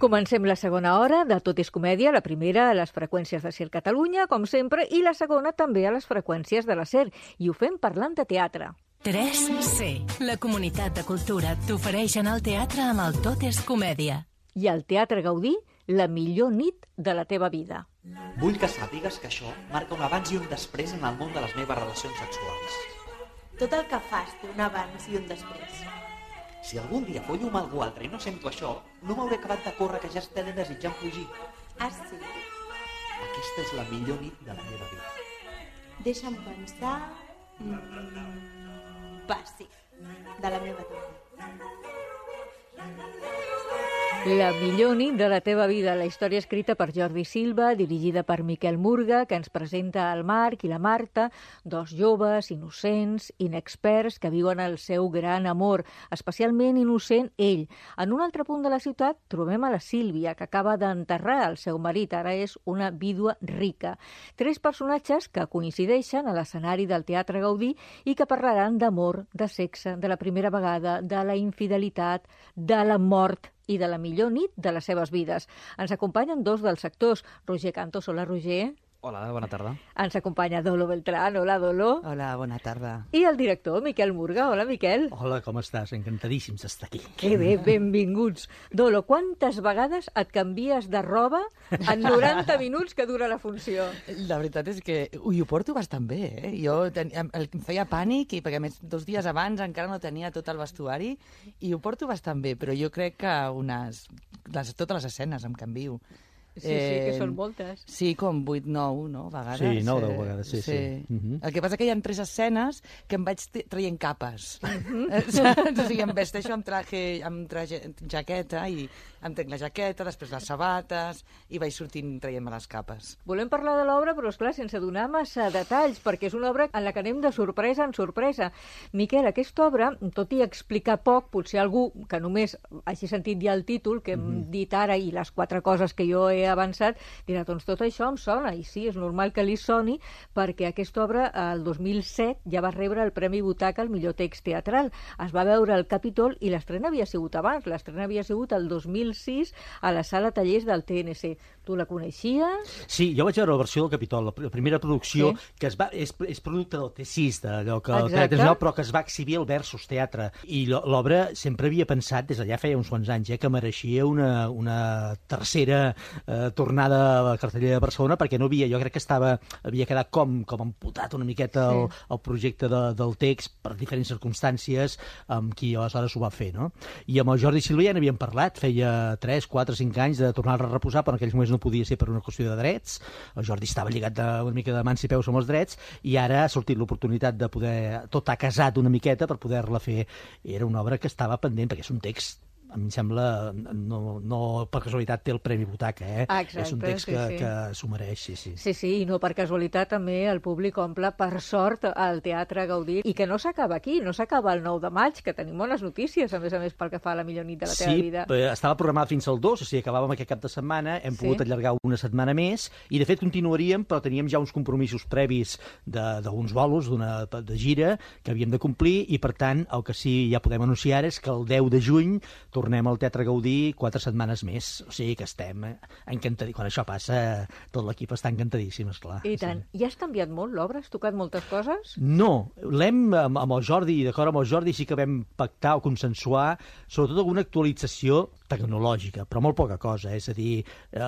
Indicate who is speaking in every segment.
Speaker 1: Comencem la segona hora de Tot és Comèdia, la primera a les freqüències de SER Catalunya, com sempre, i la segona també a les freqüències de la SER. I ho fem parlant de teatre.
Speaker 2: 3C, la comunitat de cultura t'ofereix anar al teatre amb el Tot és Comèdia.
Speaker 1: I al Teatre Gaudí, la millor nit de la teva vida.
Speaker 3: Vull que sàpigues que això marca un abans i un després en el món de les meves relacions sexuals.
Speaker 4: Tot el que fas té un abans i un després.
Speaker 3: Si algun dia follo amb algú altre i no sento això, no m'hauré acabat de córrer que ja estaré desitjant fugir.
Speaker 4: Ah, sí?
Speaker 3: Aquesta és la millor nit de la meva vida.
Speaker 4: Deixa'm pensar... Va, sí, de la meva també.
Speaker 1: La millor nit de la teva vida, la història escrita per Jordi Silva, dirigida per Miquel Murga, que ens presenta el Marc i la Marta, dos joves, innocents, inexperts, que viuen el seu gran amor, especialment innocent ell. En un altre punt de la ciutat trobem a la Sílvia, que acaba d'enterrar el seu marit, ara és una vídua rica. Tres personatges que coincideixen a l'escenari del Teatre Gaudí i que parlaran d'amor, de sexe, de la primera vegada, de la infidelitat, de la mort i de la millor nit de les seves vides. Ens acompanyen dos dels actors. Roger Cantos, hola Roger.
Speaker 5: Hola, bona tarda.
Speaker 1: Ens acompanya Dolo Beltrán, hola Dolo.
Speaker 6: Hola, bona tarda.
Speaker 1: I el director, Miquel Murga, hola Miquel.
Speaker 5: Hola, com estàs? Encantadíssims d'estar aquí.
Speaker 1: Que bé, benvinguts. Dolo, quantes vegades et canvies de roba en 90 minuts que dura la funció?
Speaker 6: La veritat és que ho porto bastant bé, eh? Em feia pànic, perquè a més 2 dies abans encara no tenia tot el vestuari, i ho porto bastant bé, però jo crec que totes les escenes em canvio.
Speaker 1: Sí, que són moltes.
Speaker 6: Sí, com 8-9, no? Vegades.
Speaker 5: Sí, 9-10 vegades, sí.
Speaker 6: El que passa que hi ha 3 escenes que em vaig traient capes. O sigui, em vesteixo amb jaqueta, i em trec la jaqueta, després les sabates, i vaig sortint traient-me les capes.
Speaker 1: Volem parlar de l'obra, però esclar, sense donar massa detalls, perquè és una obra en la que anem de sorpresa en sorpresa. Miquel, aquesta obra, tot i explicar poc, potser algú que només hagi sentit ja el títol, que hem dit ara, i les 4 coses que jo he avançat, dirà, doncs tot això em sona, i sí, és normal que li soni, perquè aquesta obra, el 2007, ja va rebre el Premi Butaca al millor text teatral. Es va veure al Capitol, i l'estrena havia sigut abans, l'estrena havia sigut el 2006 a la sala Tallers del TNC. Tu la coneixies?
Speaker 5: Sí, jo vaig veure la versió del Capitol, la primera producció, que és producte del T6, d'allò que el Teatre Nacional, però que es va exhibir al Versus Teatre. I l'obra sempre havia pensat, des d'allà feia uns quants anys, que mereixia una tercera tornada a la cartellera de Barcelona, perquè no havia, jo crec que havia quedat com amputat una miqueta el projecte del text per diferents circumstàncies amb qui aleshores ho va fer, no? I amb el Jordi Silva ja n'havíem parlat, feia 3, 4, 5 anys de tornar a reposar, però en aquells moments no podia ser per una qüestió de drets. El Jordi estava lligat una mica de mans i peus amb els drets, i ara ha sortit l'oportunitat de poder, tot ha casat una miqueta per poder-la fer. Era una obra que estava pendent, perquè és un text, a mi em sembla, no per casualitat té el Premi Butaca, eh?
Speaker 1: Exacte,
Speaker 5: és un text que s'ho mereix, sí.
Speaker 1: Sí, i no per casualitat també el públic omple, per sort, al Teatre Gaudí, i que no s'acaba aquí, no s'acaba el 9 de maig, que tenim bones notícies, a més pel que fa a la millor nit de la teva vida.
Speaker 5: Sí, estava programat fins al 2, o sigui, acabàvem aquest cap de setmana, hem pogut allargar una setmana més, i de fet continuaríem, però teníem ja uns compromisos previs d'uns bolos, de gira, que havíem de complir, i per tant, el que sí ja podem anunciar és que el 10 de juny tornem al Teatre Gaudí 4 setmanes més. O sigui que estem encantadíssims. Quan això passa, tot l'equip està encantadíssim, esclar.
Speaker 1: I tant. I has canviat molt l'obra? Has tocat moltes coses?
Speaker 5: No. Amb el Jordi, d'acord amb el Jordi, sí que vam pactar o consensuar sobretot alguna actualització tecnològica, però molt poca cosa. És a dir,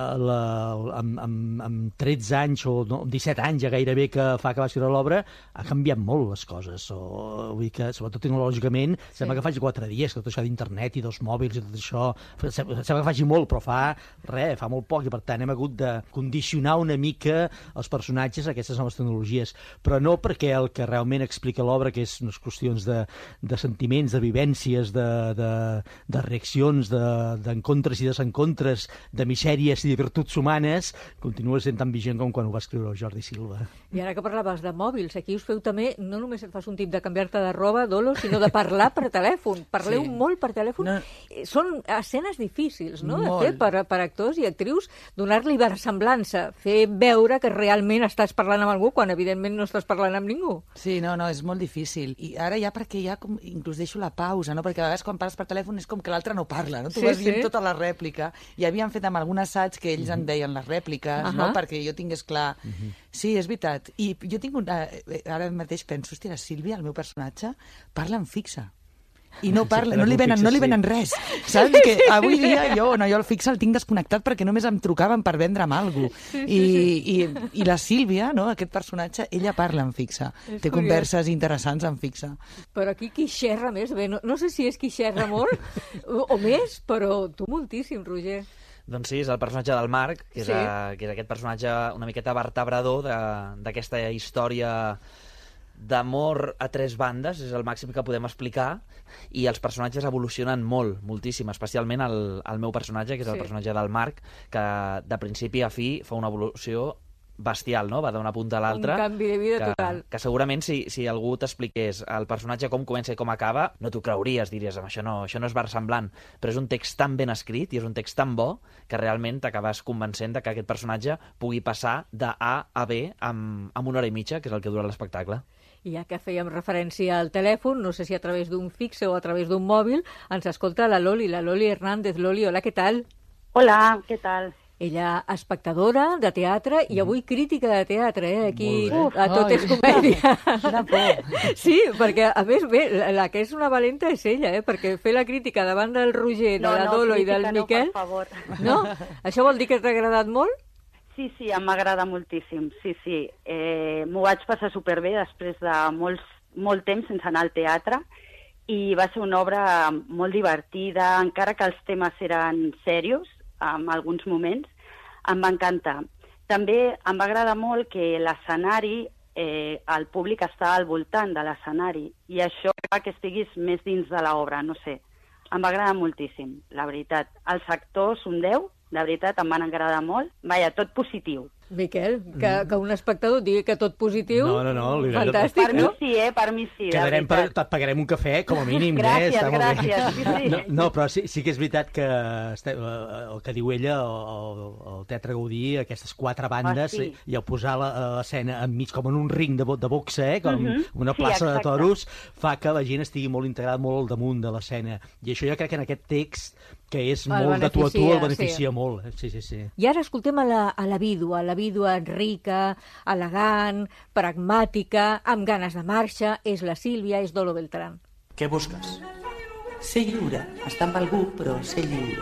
Speaker 5: amb 13 anys o 17 anys ja gairebé que fa que va escriure l'obra, ha canviat molt les coses. Vull dir que, sobretot tecnològicament, sembla que faci 4 dies, que tot això d'internet i dels mòbils i tot això, sembla que faci molt, però fa molt poc, i per tant hem hagut de condicionar una mica els personatges a aquestes noves tecnologies, però no perquè el que realment explica l'obra, que és unes qüestions de sentiments, de vivències, de reaccions, d'encontres i desencontres, de misèries i de virtuts humanes, continua sent tan vigent com quan ho va escriure el Jordi Silva.
Speaker 1: I ara que parlaves de mòbils, aquí us feu també, no només et fas un tip de canviar-te de roba, Dolo, sinó de parlar per telèfon. Parleu molt per telèfon. són escenes difícils, no?, de
Speaker 6: Molt.
Speaker 1: fer per actors i actrius, donar-li versemblança, fer veure que realment estàs parlant amb algú quan evidentment no estàs parlant amb ningú.
Speaker 6: Sí, no, és molt difícil. I ara ja perquè ja inclús deixo la pausa, no? Perquè a vegades quan parles per telèfon és com que l'altre no parla, no? Tu vas dient tota la rèplica. I havíem fet amb algun assaig que ells en deien les rèpliques, no? Perquè jo tingués clar... Sí, és veritat. I jo tinc ara mateix penso, hòstia, la Sílvia, el meu personatge, parla en fixa. I no parla, no li venen res. Saps? Que avui dia jo el fixe el tinc desconnectat perquè només em trucaven per vendre'm alguna cosa. I la Sílvia, no, aquest personatge, ella parla en fixa. Té converses interessants en fixa.
Speaker 1: Però aquí qui xerra més? Bé, no sé si és qui xerra molt o més, però tu moltíssim, Roger.
Speaker 7: Doncs sí, és el personatge del Marc, que és aquest personatge una miqueta vertebrador d'aquesta història d'amor a tres bandes, és el màxim que podem explicar, i els personatges evolucionen molt, moltíssim, especialment el meu personatge, que és el personatge del Marc, que de principi a fi fa una evolució bestial, no? Va d'una punta a l'altra.
Speaker 1: Un canvi de vida total.
Speaker 7: Que segurament si algú t'expliqués el personatge com comença i com acaba, no t'ho creuries, diries, això no és versemblant, però és un text tan ben escrit i és un text tan bo que realment t'acabes convencent de que aquest personatge pugui passar de A a B amb una hora i mitja, que és el que dura l'espectacle.
Speaker 1: I ja que fèiem referència al telèfon, no sé si a través d'un fixe o a través d'un mòbil, ens escolta la Loli Hernández. Loli, hola, què tal?
Speaker 8: Hola, què tal?
Speaker 1: Ella espectadora de teatre i avui crítica de teatre, aquí a Tot és comèdia. Sí, perquè a més, bé, la que és una valenta és ella, perquè fer la crítica davant del Roger, de la Dolo i del Miquel...
Speaker 8: No, per favor.
Speaker 1: No? Això vol dir que t'ha agradat molt?
Speaker 8: Sí, em m'agrada moltíssim, sí. M'ho vaig passar superbé després de molt temps sense anar al teatre i va ser una obra molt divertida, encara que els temes eren serios, en alguns moments, em va encantar. També em va agradar molt que l'escenari, el públic està al voltant de l'escenari i això fa que estiguis més dins de l'obra, no sé. Em va agradar moltíssim, la veritat. Els actors, un 10, de veritat, em van agradar molt. Vaja, tot positiu.
Speaker 1: Miquel, que un espectador digui que tot positiu...
Speaker 5: No.
Speaker 1: Fantàstic,
Speaker 8: per
Speaker 1: no?
Speaker 8: Per mi sí, de veritat.
Speaker 5: Et pagarem un cafè, com a mínim.
Speaker 8: Gràcies. Sí.
Speaker 5: No, però sí que és veritat que el que diu ella, el Teatre Gaudí, aquestes 4 bandes, i el posar l'escena enmig com en un ring de boxa, com una plaça de toros, fa que la gent estigui molt integrada, molt al damunt de l'escena. I això jo crec que en aquest text, que és molt de tu a tu, el beneficia molt. Sí.
Speaker 1: I ara escoltem a la vídua rica, elegant, pragmàtica, amb ganes de marxa, és la Sílvia, és Dolo Beltrán.
Speaker 3: Què busques?
Speaker 9: Ser lliure. Estar amb algú, però ser lliure.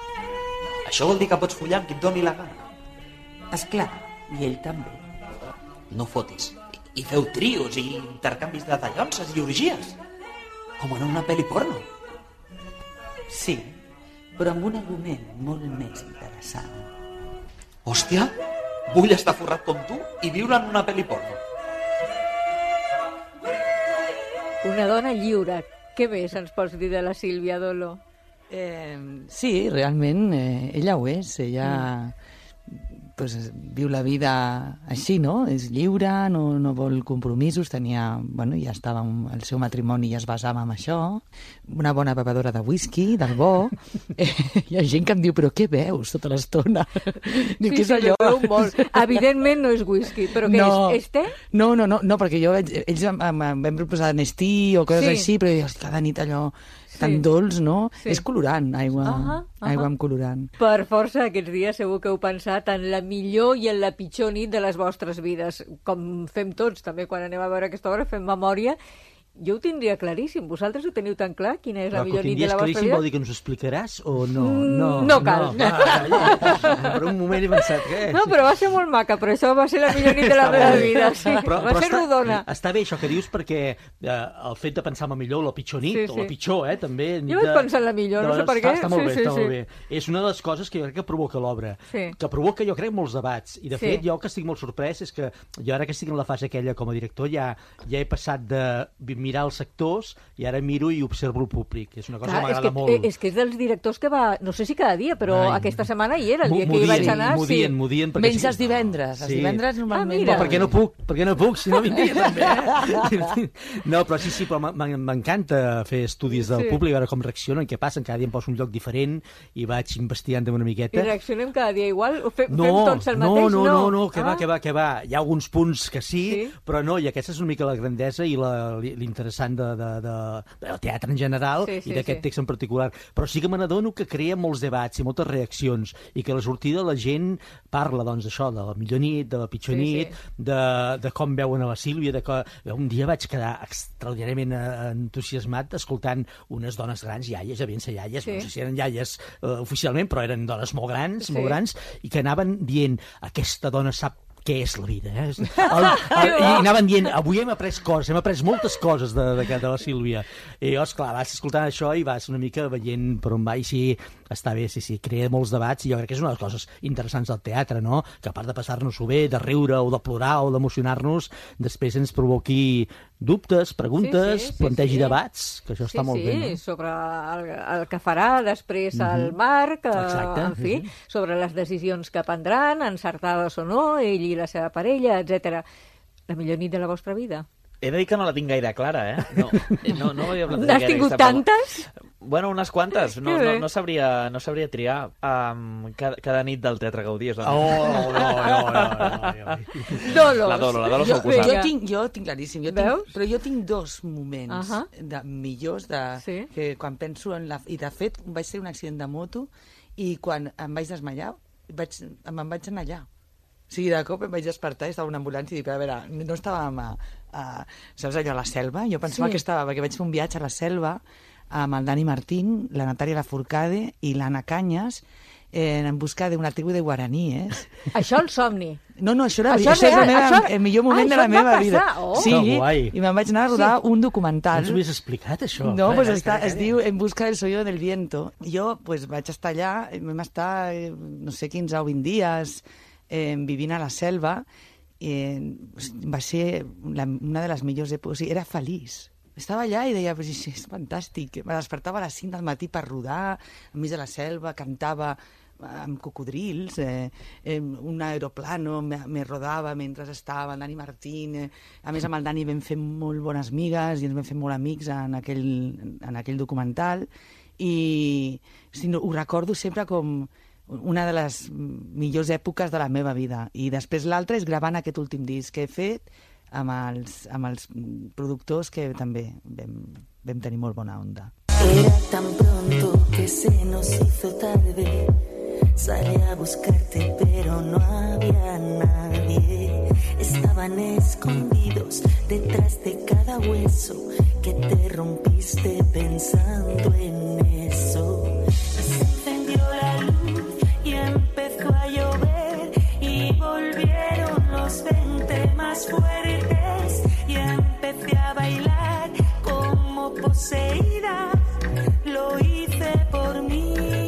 Speaker 3: Això vol dir que pots follar amb qui et doni la gana?
Speaker 9: Esclar, i ell també.
Speaker 3: No fotis. I feu trios i intercanvis de dallonses i orgies. Com en una pel·li porno.
Speaker 9: Sí, però amb un argument molt més interessant.
Speaker 3: Hòstia, vull estar forrat com tu i viure en una pel·li porno.
Speaker 1: Una dona lliure. Què més ens pots dir de la Sílvia, Dolo?
Speaker 6: Sí, realment ella ho és. Ella viu la vida així, no? És lliure, no vol compromisos, ja estava el seu matrimoni i es basava en això. Una bona bevedora de whisky, del bo. Hi ha gent que em diu, però què veus tota l'estona? Diu, què és allò?
Speaker 1: Evidentment no és whisky, però què és? És te?
Speaker 6: No, perquè ells em vam proposar Nestí o coses així, però cada nit allò tan dolç, no? És colorant, aigua amb colorant.
Speaker 1: Per força, aquests dies segur que heu pensat en la millor i en la pitjor nit de les vostres vides, com fem tots, també quan anem a veure aquesta obra, fem memòria. Jo ho tindria claríssim. Vosaltres ho teniu tan clar? Quina és la millor nit de la vostra vida?
Speaker 5: Claríssim vol dir que ens ho explicaràs o no?
Speaker 1: No cal.
Speaker 5: Per un moment he pensat que...
Speaker 1: No, però va ser molt maca, però això va ser la millor nit de la meva vida. Sí. Va ser rodona.
Speaker 5: Està bé això que dius perquè el fet de pensar en la millor o la pitjor nit, o la pitjor, també...
Speaker 1: Jo vaig pensar en la millor, no sé per què.
Speaker 5: Està molt bé. És una de les coses que jo crec que provoca l'obra, que provoca, jo crec, molts debats. I, de fet, jo que estic molt sorprès és que jo ara que estic en la fase aquella com a director ja he passat de mirar els actors i ara miro i observo el públic. És una cosa que m'agrada molt.
Speaker 1: És que és dels directors que va, no sé si cada dia, però aquesta setmana hi era, el dia que hi vaig anar.
Speaker 5: M'ho dien.
Speaker 6: Menys els divendres. Els divendres normalment...
Speaker 1: mira.
Speaker 5: Perquè no puc, si no vindria també. No, però sí, però m'encanta fer estudis del públic, veure com reaccionen, què passen, cada dia em poso un lloc diferent i vaig investigant una miqueta.
Speaker 1: I reaccionem cada dia igual? O fem tots el mateix?
Speaker 5: No, que va. Hi ha alguns punts que sí, però no, i aquesta és una mica la grandesa i l'interessant del teatre en general i d'aquest text en particular. Però sí que me n'adono que crea molts debats i moltes reaccions i que a la sortida la gent parla, doncs, d'això, de la millor nit, de la pitjor nit, de com veuen a la Sílvia, de que un dia vaig quedar extraordinàriament entusiasmat escoltant unes dones grans, iaies, devien ser iaies, no sé si eren iaies oficialment, però eren dones molt grans, i que anaven dient, aquesta dona sap què és la vida, i anaven dient, avui hem après moltes coses de la Sílvia, i llavors, clar, vas escoltant això i vas una mica veient per on va, i sí, està bé, sí, crea molts debats, i jo crec que és una de les coses interessants del teatre, no?, que a part de passar-nos-ho bé, de riure o de plorar o d'emocionar-nos, després ens provoqui dubtes, preguntes, plantegi debats, que això està molt bé, no?
Speaker 1: Sobre el que farà després el Marc, en fi, sobre les decisions que prendran, encertades o no, ell i la seva parella, etc. La millor nit de la vostra vida?
Speaker 7: He de dir que no la tinc gaire clara, No havia plantejat.
Speaker 1: N'has tingut tantes?
Speaker 7: Bueno, unes quantes. No sabria triar cada nit del Teatre Gaudí.
Speaker 5: No.
Speaker 7: La Dolo s'ha oposat.
Speaker 6: Jo tinc claríssim. Però jo tinc dos moments millors que quan penso en i de fet vaig ser un accident de moto i quan em vaig desmaiar me'n vaig anar allà. O sigui, de cop em vaig despertar i estava en una ambulància i dic, a veure, no estàvem saps allò, a la selva? Jo pensava que estava, perquè vaig fer un viatge a la selva amb el Dani Martín, la Natàlia Lafourcade i l'Anna Canyes en busca d'una tribu de guaraníes.
Speaker 1: Això el somni?
Speaker 6: No, això és el millor moment de la meva vida. Sí, i me'n vaig anar a rodar un documental.
Speaker 5: No ens ho havies explicat, això?
Speaker 6: No, es diu En busca del sonido del viento. Jo vaig estar allà, vam estar, no sé, 15 o 20 dies vivint a la selva, va ser una de les millors èpoques. Era feliç. Estava allà i deia, és fantàstic. Me despertava a les 5 del matí per rodar, enmig de la selva, cantava amb cocodrils, un aeroplano me rodava mentre estava el Dani Martín. A més, amb el Dani vam fer molt bones amigues i ens vam fer molt amics en aquell documental. I ho recordo sempre com una de les millors èpoques de la meva vida. I després l'altra és gravant aquest últim disc que he fet amb els productors que també vam tenir molt bona onda.
Speaker 10: Era tan pronto que se nos hizo tarde. Salí a buscarte pero no había nadie. Estaban escondidos detrás de cada hueso que te rompiste pensando en eso. Se encendió la luz y empezó a llover y volvieron los 20 más fuertes y empecé a bailar como poseída. Lo hice por mí.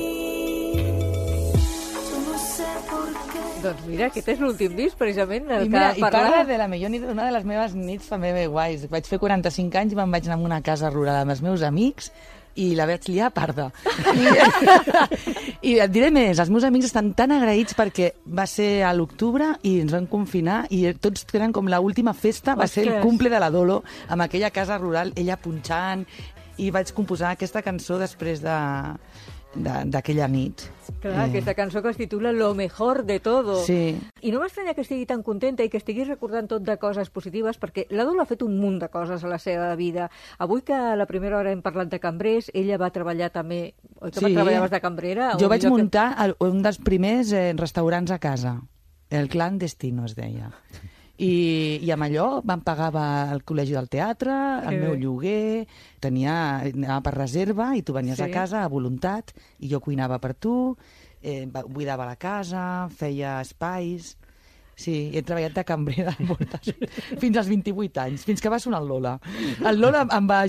Speaker 1: Doncs mira, aquest és l'últim disc, precisament, del que
Speaker 6: parla. I parla de la millor nit, una de les meves nits també guais. Vaig fer 45 anys i me'n vaig anar a una casa rural amb els meus amics i la vaig liar parda. I et diré més, els meus amics estan tan agraïts perquè va ser a l'octubre i ens van confinar i tots tenen com l'última festa, va ser el cumple de la Dolo, amb aquella casa rural, ella punxant, i vaig composar aquesta cançó després d'aquella nit.
Speaker 1: Clar, aquesta cançó que es titula Lo mejor de todo.
Speaker 6: Sí.
Speaker 1: I no m'estranya que estigui tan contenta i que estigui recordant tot de coses positives, perquè la Dolo ha fet un munt de coses a la seva vida. Avui que a la primera hora hem parlat de cambrers, ella va treballar també... Oi que treballaves de cambrera?
Speaker 6: Jo vaig muntar un dels primers restaurants a casa. El Clandestino es deia. I amb allò vam pagar el col·legi del teatre, el meu lloguer, anava per reserva i tu venies a casa a voluntat i jo cuinava per tu, buidava la casa, feia espais Sí, he treballat de cambrera fins als 28 anys, fins que va sonar el Lola. El Lola em va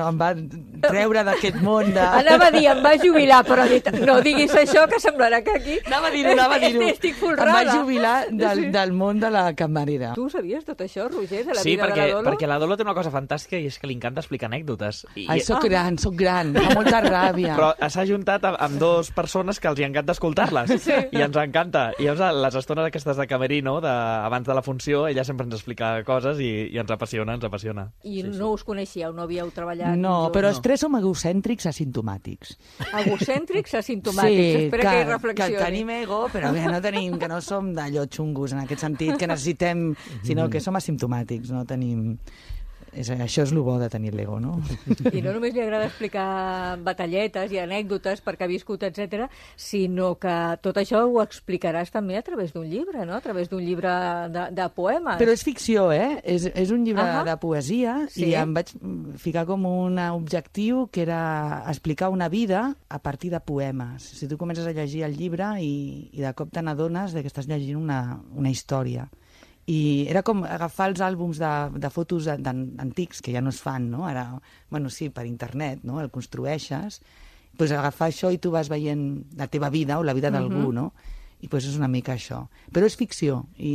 Speaker 6: treure d'aquest món de...
Speaker 1: Anava a dir, em va jubilar, però no diguis això, que semblarà que aquí...
Speaker 6: Anava a dir-ho.
Speaker 1: Estic folrada.
Speaker 6: Em va jubilar del món de la cambrera.
Speaker 1: Tu sabies tot això, Roger, de la
Speaker 7: sí,
Speaker 1: vida de la Dolo?
Speaker 7: Sí, perquè la Dolo té una cosa fantàstica i és que li encanta explicar anècdotes.
Speaker 6: Ai, soc gran, fa molta ràbia.
Speaker 7: Però s'ha juntat amb dues persones que els hi encanta escoltar-les.
Speaker 1: Sí.
Speaker 7: I ens encanta. I llavors, les estones aquestes de camerino, abans de la funció, ella sempre ens explica coses i ens apassiona,
Speaker 1: I no us coneixíeu, no havíeu treballat?
Speaker 6: No, però els tres som egocèntrics asimptomàtics.
Speaker 1: Egocèntrics asimptomàtics?
Speaker 6: Sí,
Speaker 1: espera que hi reflexioni.
Speaker 6: Que tenim ego, però que no som d'allò xungos en aquest sentit, que necessitem, sinó que som asimptomàtics, no tenim... Això és el bo de tenir l'ego, no?
Speaker 1: I no només li agrada explicar batalletes i anècdotes perquè ha viscut, etc, sinó que tot això ho explicaràs també a través d'un llibre, no? A través d'un llibre de poemes.
Speaker 6: Però és ficció, És un llibre de poesia i em vaig ficar com un objectiu que era explicar una vida a partir de poemes. Si tu comences a llegir el llibre i de cop te n'adones que estàs llegint una història. I era com agafar els àlbums de fotos antics, que ja no es fan, no? Ara, sí, per internet, no? El construeixes. Pues agafar això i tu vas veient la teva vida o la vida d'algú, no? I pues és una mica això. Però és ficció. I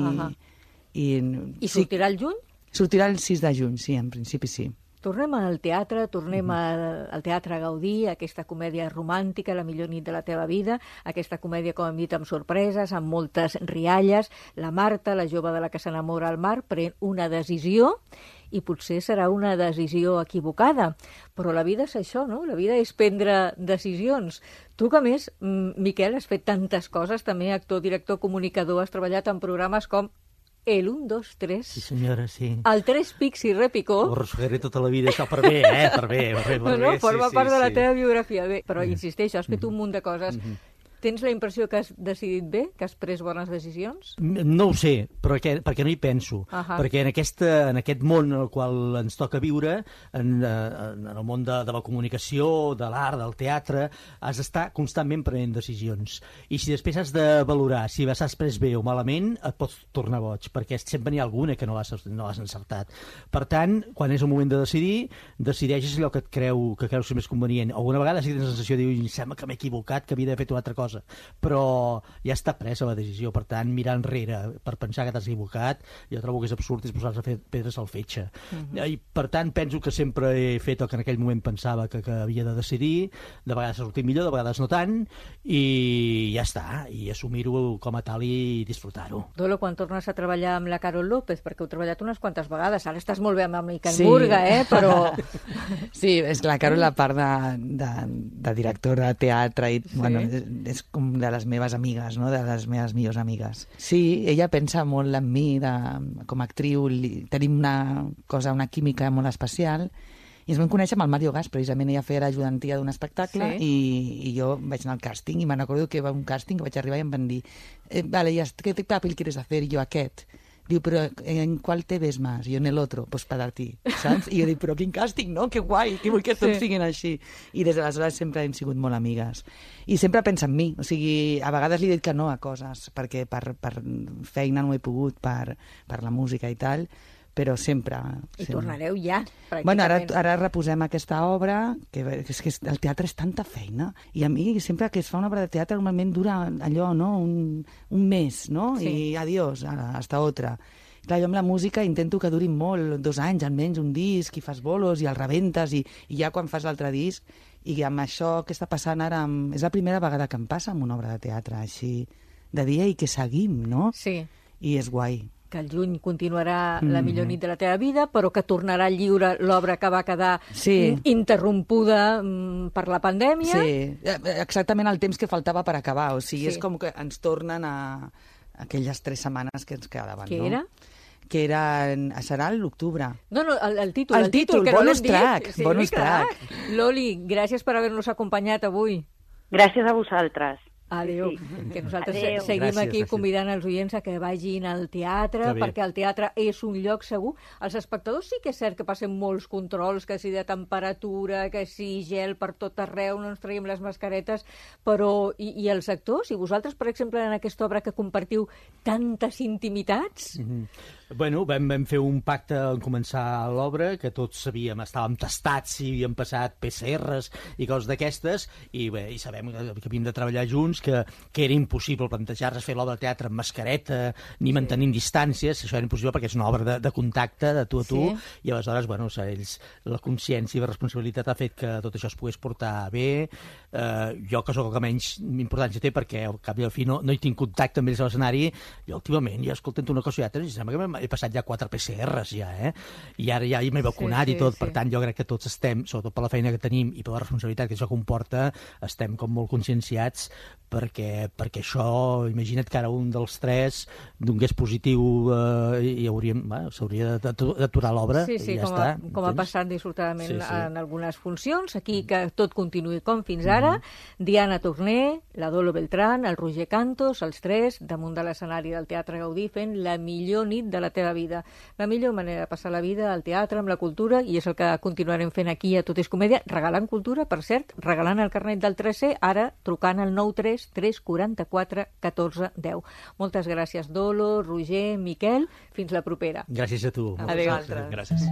Speaker 1: sortirà el juny?
Speaker 6: Sortirà el 6 de juny, sí, en principi sí.
Speaker 1: Tornem al teatre, al Teatre Gaudí, aquesta comèdia romàntica, La millor nit de la teva vida, aquesta comèdia, com hem dit, amb sorpreses, amb moltes rialles. La Marta, la jove de la que s'enamora al mar, pren una decisió i potser serà una decisió equivocada. Però la vida és això, no? La vida és prendre decisions. Tu, que a més, Miquel, has fet tantes coses, també actor, director, comunicador, has treballat en programes com El 1, 2, 3.
Speaker 5: Sí, senyora, sí.
Speaker 1: El 3 pics i repicó.
Speaker 5: Ho ressugaré tota la vida, això per bé, per bé.
Speaker 1: No, forma part de la teva biografia. Bé, però insisteixo, has fet un munt de coses. Tens la impressió que has decidit bé, que has pres bones decisions?
Speaker 5: No ho sé, perquè no hi penso. Perquè en aquest món en el qual ens toca viure, en el món de la comunicació, de l'art, del teatre, has d'estar constantment prenent decisions. I si després has de valorar si has pres bé o malament, et pots tornar boig, perquè sempre n'hi ha alguna que no has encertat. Per tant, quan és el moment de decidir, decideixes allò que creus ser més convenient. Alguna vegada sí que tens la sensació de dir, sembla que m'he equivocat, que havia d'haver fet una altra cosa. Però ja està presa la decisió, per tant, mirar enrere per pensar que t'has equivocat, jo trobo que és absurd disposar-se a fer pedres al fetge. I per tant penso que sempre he fet el que en aquell moment pensava que havia de decidir, de vegades ha sortit millor, de vegades no tant, i ja està, i assumir-ho com a tal i disfrutar-ho.
Speaker 1: Dolo, quan tornes a treballar amb la Carol López, perquè heu treballat unes quantes vegades, ara estàs molt bé amb Miquel Murga, però...
Speaker 6: Sí, és la Carol, la part de directora de teatre, i bueno, és com de les meves amigues, no? De les meves millors amigues. Sí, ella pensa molt en mi com a actriu, tenim una química molt especial, i ens vam conèixer amb el Mario Gas, precisament ella feia l'ajudantia d'un espectacle, i jo vaig anar al càsting, i me'n recordo que va un càsting que vaig arribar i em van dir vale, ¿qué papel quieres hacer? I jo, aquest. Diu, però ¿en cuál te ves más? I jo, en el otro, pues para ti, saps? I jo dic, però quin càsting, no? Que guai, que vull que tots siguin així. I des d'aleshores sempre hem sigut molt amigues. I sempre pensa en mi, o sigui, a vegades li he dit que no a coses, perquè per feina no he pogut, per la música i tal, però sempre...
Speaker 1: I tornareu ja, pràcticament.
Speaker 6: Bueno, ara reposem aquesta obra, que és que el teatre és tanta feina, i a mi sempre que es fa una obra de teatre normalment dura allò, no?, un mes, no?, i adiós, hasta otra. Clar, jo amb la música intento que duri molt, 2 anys almenys, un disc, i fas bolos, i el rebentes, i ja quan fas l'altre disc, i amb això que està passant ara, és la primera vegada que em passa amb una obra de teatre, així, de dia, i que seguim, no?
Speaker 1: Sí.
Speaker 6: I és guai.
Speaker 1: Que el juny continuarà La millor nit de la teva vida, però que tornarà lliure l'obra que va quedar interrompuda per la pandèmia.
Speaker 6: Sí, exactament el temps que faltava per acabar. O sigui, és com que ens tornen a aquelles 3 setmanes que ens quedaven.
Speaker 1: Què era?
Speaker 6: Que serà l'octubre.
Speaker 1: No, el títol.
Speaker 6: El títol,
Speaker 1: que
Speaker 6: bonus
Speaker 1: no
Speaker 6: track.
Speaker 1: Sí,
Speaker 6: bonus track.
Speaker 1: Loli, gràcies per haver-nos acompanyat avui.
Speaker 8: Gràcies a vosaltres.
Speaker 1: Adéu.
Speaker 8: Sí.
Speaker 1: Que nosaltres
Speaker 8: Adéu.
Speaker 1: seguim
Speaker 5: Gràcies,
Speaker 1: aquí
Speaker 5: gràcies.
Speaker 1: convidant els oients a que vagin al teatre,
Speaker 5: Que bé.
Speaker 1: perquè el teatre és un lloc segur. Els espectadors sí que és cert que passen molts controls, que si de temperatura, que si gel per tot arreu, no ens traiem les mascaretes, però i els actors? I vosaltres, per exemple, en aquesta obra que compartiu tantes intimitats?
Speaker 5: Bueno, vam fer un pacte en començar l'obra, que tots estàvem tastats i havíem passat PCRs i coses d'aquestes, i bé, i sabem que havíem de treballar junts, que era impossible plantejar-nos fer l'obra de teatre amb mascareta, ni mantenint distàncies, això era impossible perquè és una obra de contacte, de tu a tu, i aleshores, bueno, ells, la consciència i la responsabilitat ha fet que tot això es pogués portar bé. Jo, que sóc el que menys importància té, perquè al cap i al fi no hi tinc contacte amb ells a l'escenari, jo últimament, escoltant una cosa i altra, sembla que he passat ja 4 PCRs, i ara ja m'he vacunat i tot, per tant, jo crec que tots estem, sobretot per la feina que tenim i per la responsabilitat que això comporta, estem com molt conscienciats, perquè això, imagina't que ara un dels 3 donés positiu i s'hauria d'aturar l'obra,
Speaker 1: Sí,
Speaker 5: i ja està.
Speaker 1: com ha passat dissortadament en algunes funcions. Aquí que tot continuï com fins ara. Diana Torné, la Dolo Beltrán, el Roger Cantos, els 3, damunt de l'escenari del Teatre Gaudí, fent la millor nit de la teva vida. La millor manera de passar la vida al teatre, amb la cultura, i és el que continuarem fent aquí a Tot és Comèdia, regalant cultura, per cert, regalant el carnet del 3C, ara trucant al 93 344 14 10. Moltes gràcies, Dolo, Roger, Miquel. Fins la propera.
Speaker 5: Gràcies a tu.
Speaker 1: Adéu.
Speaker 5: Gràcies.